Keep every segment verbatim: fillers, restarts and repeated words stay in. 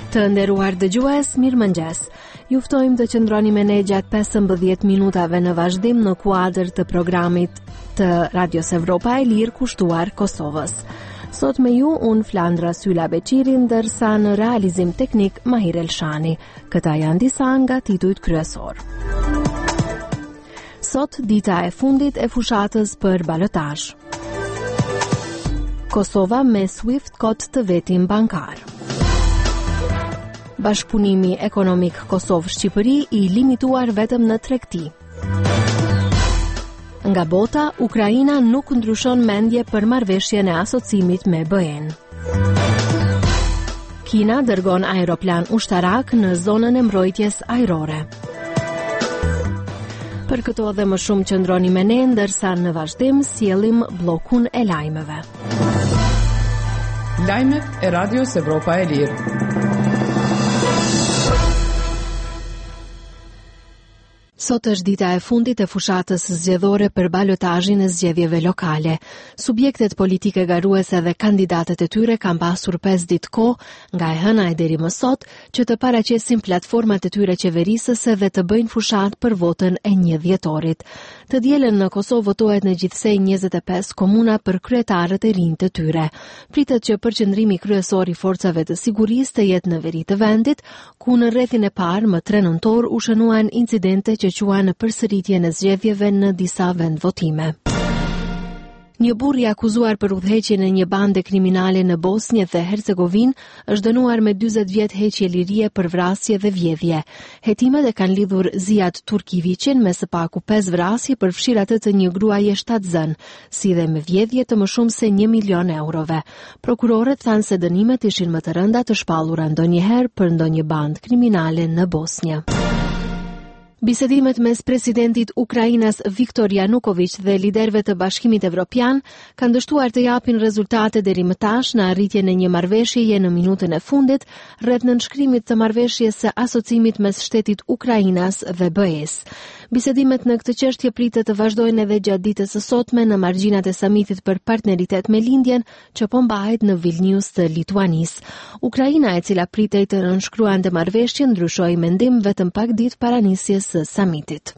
Të nderuar dëgjues, mirëmëngjes. Ju ftojmë të qëndroni me ne gjatë pesëmbëdhjetë minutave në vazhdim në kuadër të programit të Radios Evropa e Lirë kushtuar Kosovës. Sot me ju unë Flandra Sylla Beqiri, ndërsa në realizim teknik Mahir Elshani. Këta janë disa nga titujt kryesor. Sot dita e fundit e fushatës për balotazh. Kosova me Swift kod të vetin bankar. Bashkëpunimi ekonomik Kosovë-Shqipëri i limituar vetëm në tregti. Nga bota, Ukraina nuk ndryshon mendje për marrëveshjen e asocimit me B E-n. Kina dërgon aeroplan ushtarak në zonën e mbrojtjes ajrore. Për këto dhe më shumë qëndroni me ne, ndërsa në vazhdim sjellim bllokun e lajmeve. Lajmet e Radios Evropa e Lirë. Sot është dita e fundit e fushatës zgjedhore për balotazhin e zgjedhjeve lokale. Subjektet politike garuese dhe kandidatët e tyre kanë pasur pesë ditë kohë nga e hëna e deri më sot që të paraqesin platformat e tyre qeverisëse dhe të bëjnë fushat për votën e një dhjetorit. Të dielën në Kosovë votohet në gjithsej njëzet e pesë komuna për kryetarët e rinj të tyre. Pritet që përqendrimi kryesor i forcave të sigurisë të jetë në veri të vendit, ku në rrethin e parë më tre nëntor u shënuan incidente që quan në përsëritjen e zgjedhjeve në disa vendvotime. Një burr i akuzuar për udhëheqjen e një bande kriminale në Bosnjë dhe Hercegovinë është dënuar me dyzet vjet heqje lirie për vrasje dhe vjedhje. Hetimet e kanë lidhur Ziad Turkiviqin me së paku pesë vrasje për fshirë të një gruaje shtatzën, si dhe me vjedhje të më shumë se një milion eurove. Prokurorët thanë se dënimet ishin më të rënda të shpallura ndonjëherë për ndonjë bandë kriminale në Bosnjë. Bisedimet mes presidentit Ukrainas Viktor Yanukovych dhe liderëve të Bashkimit Evropian kanë dështuar të japin rezultate deri më tash në arritjen e një marrëveshjeje në minutën e fundit rreth nënshkrimit të marrëveshjes së asocimit mes shtetit Ukrainas dhe B E-s. Bisedimet në këtë çështje pritet të vazhdojnë edhe gjatë ditës së sotme në margjinat e samitit për partneritet me lindjen që po mbahet në Vilnius të Lituanisë. Ukraina, e cila pritej të nënshkruante marrëveshjen, ndryshoi mendim vetëm pak ditë para nisjes së samitit.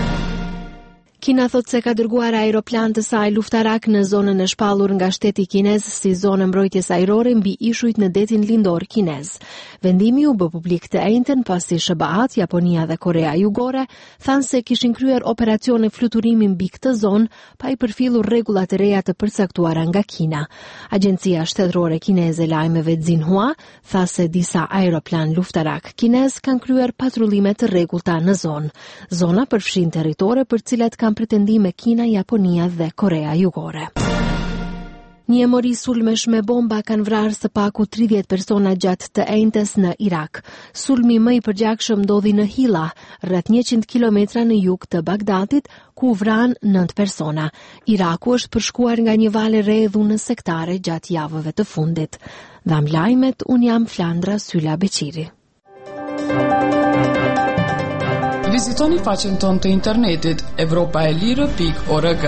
Kina thot se ka dërguar aeroplan të saj luftarak në zonën e shpallur nga shteti kinez si zonë mbrojtjes ajrore mbi ishujt në detin lindor kinez. Vendimi u bë publik të enjtën pasi S B A-t, Japonia dhe Korea Jugore thanë se kishin kryer operacione fluturimi mbi këtë zonë pa i përfillur rregullat e reja të përcaktuara nga Kina. Agjencia shtetërore kineze lajmeve Xinhua tha se disa aeroplan luftarak kinez kanë kryer patrullime të rregullta në zonë. Zona përfshin territore për cilat kanë pretendime Kina, Japonia dhe Korea Jugore. Një mori sulmesh me bomba kanë vrarë së paku tridhjetë persona gjatë të enjtës në Irak. Sulmi më i përgjakshëm ndodhi në Hilla, rreth njëqind kilometra në jug të Bagdadit, ku vran nëntë persona. Iraku është përshkuar nga një val e re e dhunës sektare gjatë javëve të fundit. Dham lajmet, un jam Flandra Sylla Beqiri. Vizitoni faqen tonë të internetit evropaelire pikë org.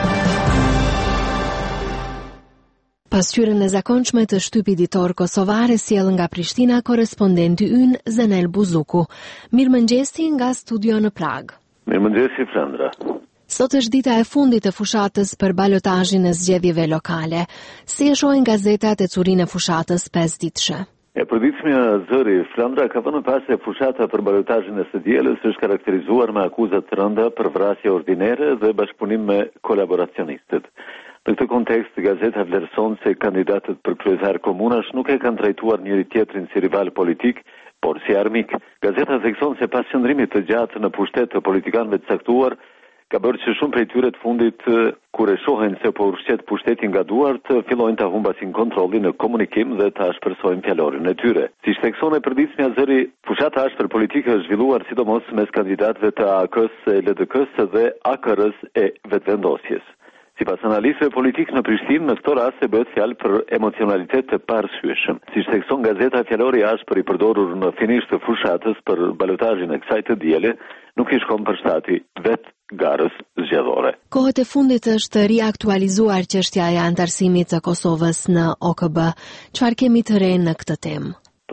Pasqyrën e zakonshme të shtypit ditor kosovare sjell nga Prishtina korespondenti ynë Zenel Buzuku. Mirëmëngjesi nga studio në Prag. Mirëmëngjesi Flandra. Sot është dita e fundit e fushatës për balotazhin e zgjedhjeve lokale. Si e shohin gazetat e curinë e fushatës pesëditëshe? E përditshmja zëri Flandra ka vënë pas se fushata për balotazhin e së dielës është karakterizuar me akuzat të rënda për vrasje ordinere dhe bashkëpunim me kolaboracionistët. Në këtë kontekst, gazeta vlerëson se kandidatët për kryetar komunash nuk e kanë trajtuar njëri tjetrin si rival politik, por si armik. Gazeta thekson se pas qëndrimit të gjatë në pushtet të politikanëve të caktuar, ka bërë që shumë prej tyre të fundit, kur e shohen se po ushqet pushtetin nga duart, fillojnë ta humbasin kontrollin në komunikim dhe ta shpresojnë fjalorin e tyre. Si thekson e përditshmja zëri, fushata ashpër politike është zhvilluar sidomos mes kandidatëve të A K-s, L D K-s dhe A K R-s e vetevendosjes. Sipas analistëve politik në Prishtinë, në këtë rast bëhet fjalë për emocionalitet të parësyeshëm. Siç thekson gazeta, fjalori i ashpër i përdorur në finish të fushatës për balotazhin e kësaj të diele nuk i shkon për shtati vet garës zgjedhore. Kohët e fundit është riaktualizuar çështja e antarësimit të Kosovës në O K B. Çfarë kemi të re në këtë temë?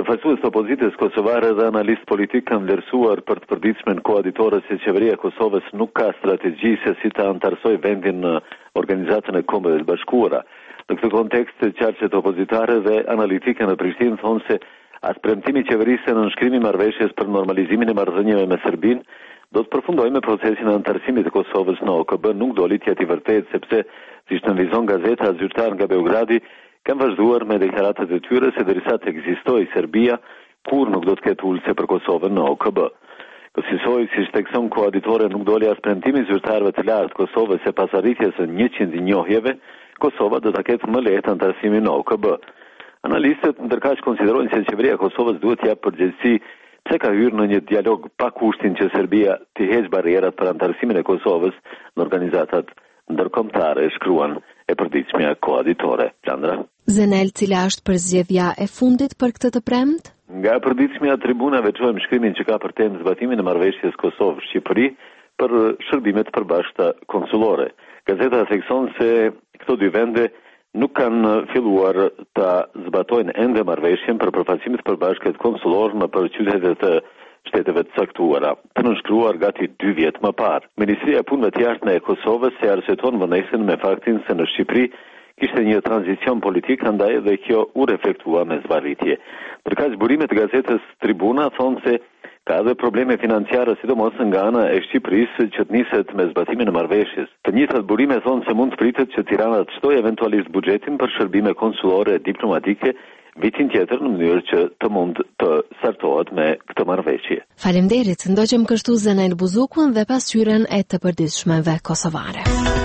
Përfaqësues të opozitës kosovare dhe analist politik kanë vlerësuar për të përditshme në koaditore se qeveria e Kosovës nuk ka strategji se si ta antarësoj vendin në Organizatën e Kombeve të Bashkuara. Në këtë kontekst, qarqet opozitare dhe analitike në Prishtinë thonë se as premtimi i qeverisë në nënshkrimin e marrëveshjes për normalizimin e marrëdhënieve me Serbinë do të përfundojë me procesin e antarësimit të Kosovës në O K B nuk doli të jetë i vërtetë sepse, siç nënvizon gazeta, zyrtar nga Beogradi kanë vazhduar me deklaratat e tyre se derisa të ekzistojë Serbia, kur nuk do të ketë ulse për Kosovën në O K B. Kësaj, siç thekson koaditore, nuk doli as premtimi i zyrtarëve të lartë Kosovës se pas arritjes së njëqind njohjeve, Kosova do ta ketë më lehtë antarësimin në O K B. Analistët ndërkaq konsiderojnë se qeveria e Kosovës duhet t'japë përgjegjësi pse ka hyrë në një dialog pa kushtin që Serbia t'i heqë barrierat për antarësimin e Kosovës në organizatat ndërkombëtare, shkruan e përditshmja koaditore. Landra. Zenel, cila është përzgjedhja e fundit për këtë të premtë? Nga e përditshmja tribuna veçojmë shkrimin që ka për temë zbatimin e marrëveshjes Kosovë-Shqipëri për shërbimet përbashkëta konsullore. Gazeta thekson se këto dy vende nuk kanë filluar të zbatojnë ende marrëveshjen për përfaqësimet përbashkët konsullor në për qytetet të shteteve të caktuara, të nënshkruar gati dy vjet më parë. Ministria e Punëve të Jashtme e Kosovës se arsyeton vonesën me faktin se në Shqipëri kishte një tranzicion politik, andaj dhe kjo u reflektua me zvarritje. Përkaq burimet e gazetës Tribuna thonë se ka edhe probleme financiare, sidomos nga ana e Shqipërisë që të niset me zbatimin e marrëveshjes. Të njëjtat burime thonë se mund të pritet që Tirana të shtojë eventualisht buxhetin për shërbime konsullore e diplomatike vitin tjetër në mënyrë që të mund të sartohet me këtë marrëveshje. Faleminderit, ndoqëm kështu Zenel Buzukun dhe pasqyrën e të përditshmeve kosovare.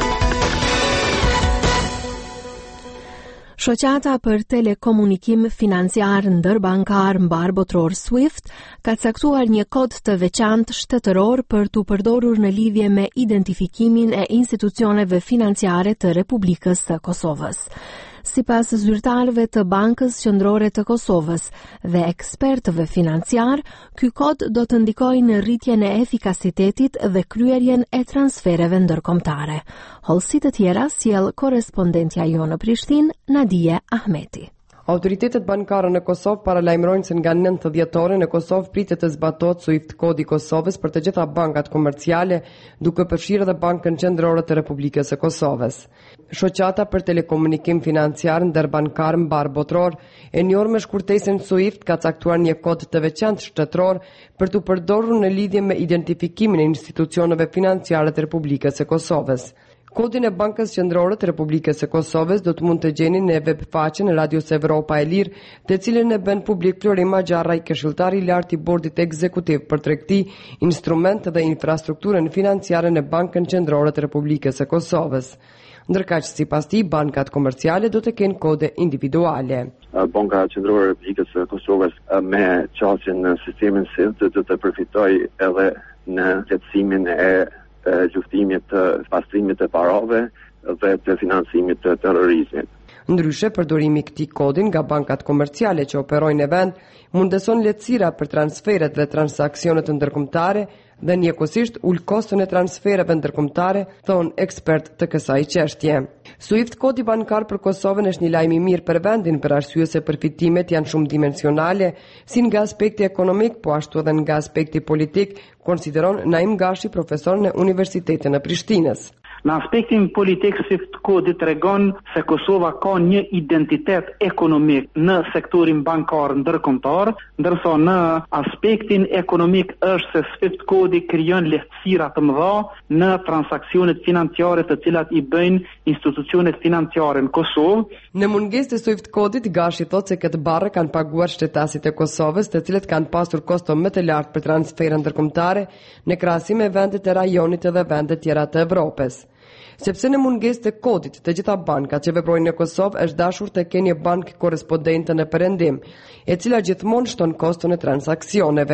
Shoqata për telekomunikim financiar ndërbankar mbar botror SWIFT ka caktuar një kod të veçantë shtetëror për t'u përdorur në lidhje me identifikimin e institucioneve financiare të Republikës së Kosovës. Sipas zyrtarëve të Bankës Qendrore të Kosovës dhe ekspertëve financiar, ky kod do të ndikojë në rritjen e efikasitetit dhe kryerjen e transfereve ndërkombëtare. Hollësi të tjera sjell korrespondentja jonë në Prishtinë, Nadia Ahmeti. Autoritetet bankare në Kosovë paralajmërojnë se nga nëntë dhjetore në Kosovë pritet të zbatohet SWIFT kodi i Kosovës për të gjitha bankat komerciale, duke përfshirë edhe Bankën Qendrore të Republikës së Kosovës. Shoqata për telekomunikim financiar ndërbankar mbar botror, e njohur me shkurtesën SWIFT, ka caktuar një kod të veçantë shtetëror për t'u përdorur në lidhje me identifikimin e institucioneve financiare të Republikës së Kosovës. Kodin e Bankës Qendrore të Republikës së Kosovës do të mund të gjeni në webfaqen e Radios Evropa e Lirë, të cilën e bën publik Florima Gjarraj, këshilltari i lartë i Bordit Ekzekutiv për tregti, instrumente dhe infrastrukturën financiare në Bankën Qendrore të Republikës së Kosovës. Ndërkaq sipas tij, bankat komerciale do të kenë kode individuale. Banka Qendrore e Republikës së Kosovës me qasjen në sistemin SWIFT do të përfitojë edhe në lehtësimin e luftimit të pastrimit të parave dhe të financimit të terrorizmit. Ndryshe, përdorimi i këtij kodi nga bankat komerciale që operojnë në vend mundeson lehtësira për transferet dhe transaksionet ndërkombëtare dhe njëkohësisht ul koston e transfereve ndërkombëtare, thon ekspert të kësaj çështje. SWIFT kodi bankar për Kosovën është një lajm i mirë për vendin për arsye se përfitimet janë shumë dimensionale, si nga aspekti ekonomik, po ashtu edhe nga aspekti politik, konsideron Naim Gashi, profesor në Universitetin e Prishtinës. Në aspektin politik, SWIFT kodi tregon se Kosova ka një identitet ekonomik në sektorin bankar ndërkombëtar, ndërsa në aspektin ekonomik është se SWIFT kodi krijon lehtësira të mëdha në transaksionet financiare të cilat i bëjnë institucionet financiare në Kosovë. Në mungesë të SWIFT kodit, Gashi thotë se këtë barrë kanë paguar shtetasit e Kosovës, të cilët kanë pasur kosto më të lartë për transfere ndërkombëtare në krahasim me vendet e rajonit dhe vendet tjera të Evropës. Sepse në mungesë të kodit, të gjitha bankat që veprojnë në Kosovë është dashur të kenë një bankë korrespondente në perëndim, e cila gjithmonë shton koston e transaksioneve.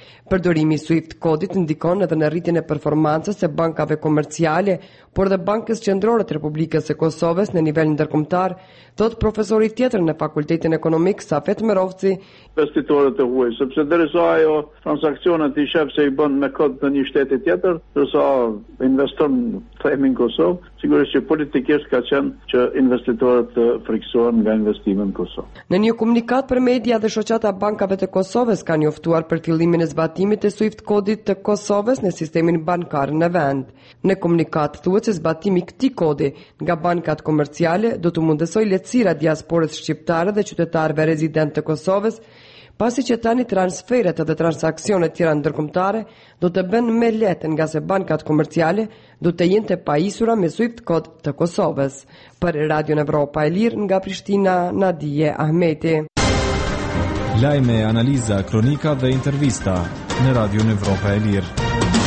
Përdorimi i Swift kodit ndikon edhe në rritjen e performancës së bankave komerciale, por dhe Bankës Qendrore të Republikës së Kosovës në nivel ndërkombëtar, thot profesori tjetër në Fakultetin Ekonomik Safet Merovci. Investitorët e huaj, sepse derisa ajo transaksionet i shef se i bën me kod të një shteti tjetër, derisa investon themi në Kosovë, sigurisht që politikisht ka qenë që investitorët të friksohen nga investime në Kosovë. Në një komunikat për media dhe shoqata bankave të Kosovës kanë njoftuar për fillimin e zbatimit të Swift kodit të Kosovës në sistemin bankar në vend. Në komunikat thuhet se zbatimi i këtij kodi nga bankat komerciale do të mundësojë lehtësira diasporës shqiptare dhe qytetarëve rezident të Kosovës, pasi që tani transferet dhe transaksionet tjera ndërkombëtare do të bëhen me lehtë nga se bankat komerciale do të jenë të pajisura me Swift kod të Kosovës. Për Radio Evropa e Lirë nga Prishtina, Nadije Ahmeti. Lajme, analiza, kronika dhe intervista në Radio Evropa e Lirë.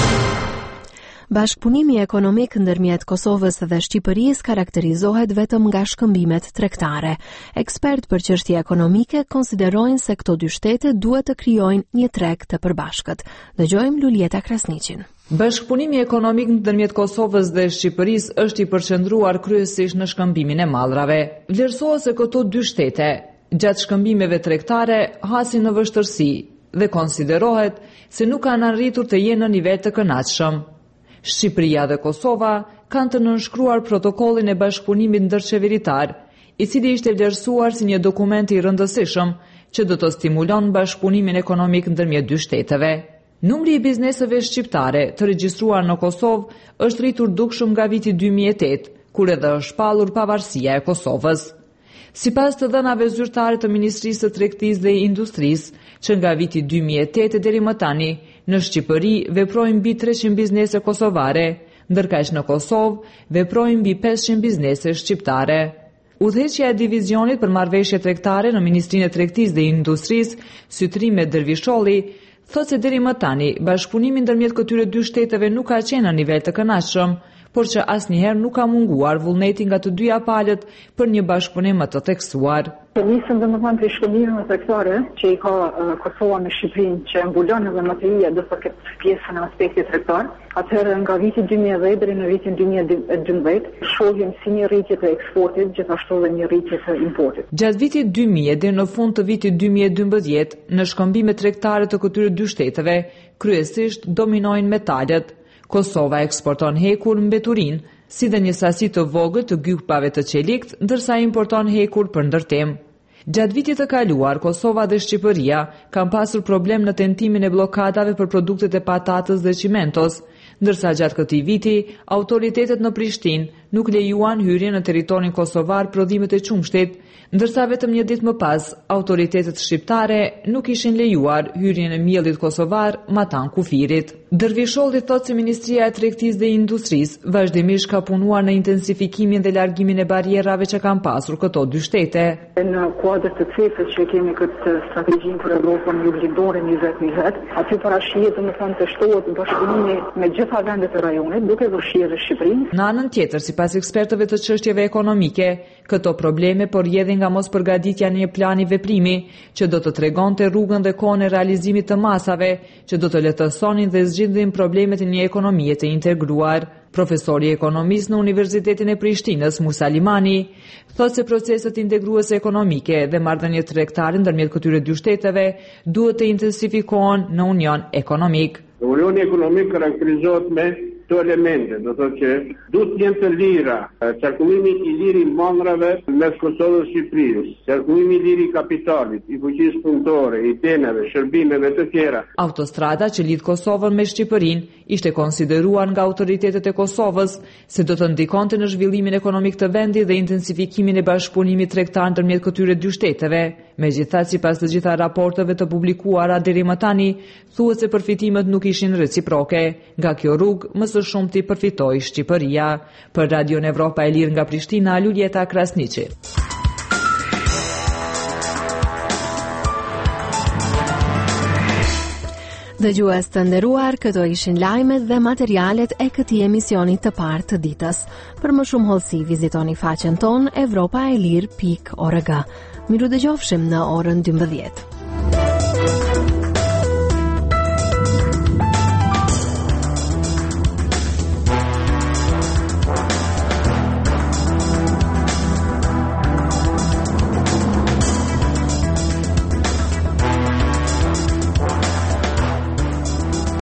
Bashkëpunimi ekonomik ndërmjet Kosovës dhe Shqipërisë karakterizohet vetëm nga shkëmbimet tregtare. Ekspert për çështje ekonomike konsiderojnë se këto dy shtete duhet të krijojnë një treg të përbashkët. Dëgjojmë Lulieta Krasniqin. Bashkëpunimi ekonomik ndërmjet Kosovës dhe Shqipërisë është i përqendruar kryesisht në shkëmbimin e mallrave. Vlerësohet se këto dy shtete gjatë shkëmbimeve tregtare hasin në vështirësi dhe konsiderohet se nuk kanë arritur të jenë në nivel të kënaqshëm. Shqipëria dhe Kosova kanë të nënshkruar protokollin e bashkëpunimit ndërqeveritar, i cili ishte vlerësuar si një dokument i rëndësishëm që do të stimulon bashkëpunimin ekonomik ndërmjet dy shteteve. Numri i bizneseve shqiptare të regjistruar në Kosovë është rritur dukshëm nga viti dy mijë e tetë, kur edhe është shpallur pavarësia e Kosovës. Sipas të dhënave zyrtare të Ministrisë së Tregtisë dhe Industrisë, që nga viti dy mijë e tetë deri më tani, në Shqipëri veprojnë mbi treqind biznese kosovare, ndërkaq në Kosovë veprojnë mbi pesëqind biznese shqiptare. Udhëheqja e divizionit për marrëveshje tregtare në Ministrinë e Tregtisë dhe Industrisë, Sytrime Dervisholli, thotë se deri më tani bashkëpunimi ndërmjet këtyre dy shteteve nuk ka qenë në nivel të kënaqshëm, por që asnjëherë nuk ka munguar vullneti nga të dyja palët për një bashkëpunim më të theksuar. Nisëm domethënë për shkëmbimeve tregtare që i ka uh, Kosova me Shqipërinë, që mbulon edhe më të rria do të ketë pjesën e aspektit tregtar. Atëherë nga viti dy mijë e dhjetë deri në vitin dy mijë e dymbëdhjetë shohim si një rritje të eksportit, gjithashtu edhe një rritje të importit. Gjatë vitit dy mijë deri në fund të vitit dy mijë e dymbëdhjetë, në shkëmbimet tregtare të këtyre dy shteteve, kryesisht dominojnë metalet. Kosova eksporton hekur mbeturin, si dhe një sasi të vogël të gypave të qelikt, ndërsa importon hekur për ndërtim. Gjatë vitit të kaluar, Kosova dhe Shqipëria kanë pasur problem në tentimin e blokadave për produktet e patatës dhe qimentos, ndërsa gjatë këtij viti, autoritetet në Prishtinë nuk lejuan hyrjen në territorin kosovar prodhimet e qumshtit, ndërsa vetëm një ditë më pas, autoritetet shqiptare nuk ishin lejuar hyrjen e miellit kosovar Matan Kufirit. Dervisholli thotë se Ministria e Tregtisë dhe Industrisë vazhdimisht ka punuar në intensifikimin dhe largimin e barierave që kanë pasur këto dy shtete. Në kuadër të cefës që kemi këtë strategjinë për Evropën juglindore njëzet njëzet, aty parashihet domethënë të shtohet bashkëpunimi me gjitha vendet e rajonit, duke vështirë Shqipërinë. Në anën tjetër, sipas ekspertëve të çështjeve ekonomike, këto probleme porjedhin nga mos përgatitja në një plan i veprimi që do të tregonte rrugën dhe kohën e realizimit të masave që do të lehtësonin dhe zgjidhin problemet e një ekonomie të integruar. Profesori ekonomist në Universitetin e Prishtinës, Musa Limani, thotë se proceset integruese ekonomike dhe marrëdhëniet tregtare ndërmjet këtyre dy shteteve duhet të intensifikohen në union ekonomik. Unioni ekonomik karakterizohet me këto elemente, do thotë që duhet të jenë të lira, qarkullimi i lirë i mandrave mes Kosovës dhe Shqipërisë, qarkullimi i lirë i kapitalit, i fuqisë punëtore, i deneve, shërbimeve të tjera. Autostrada që lidh Kosovën me Shqipërinë ishte konsideruar nga autoritetet e Kosovës se do të ndikonte në zhvillimin ekonomik të vendit dhe intensifikimin e bashkëpunimit tregtar ndërmjet këtyre dy shteteve. Megjithatë, sipas të gjitha raporteve të publikuara deri më tani, thuhet se përfitimet nuk ishin reciproke. Nga kjo rrugë, më së shumti përfitoi Shqipëria. Për Radio Evropa e Lirë nga Prishtina, Lulieta Krasniqi. Dëgjues të nderuar, këto ishin lajmet dhe materialet e këtij emisioni të parë të ditës. Për më shumë hollësi vizitoni faqen tonë evropaelir pikë org. Miru dëgjofshim në orën dymbëdhjetë.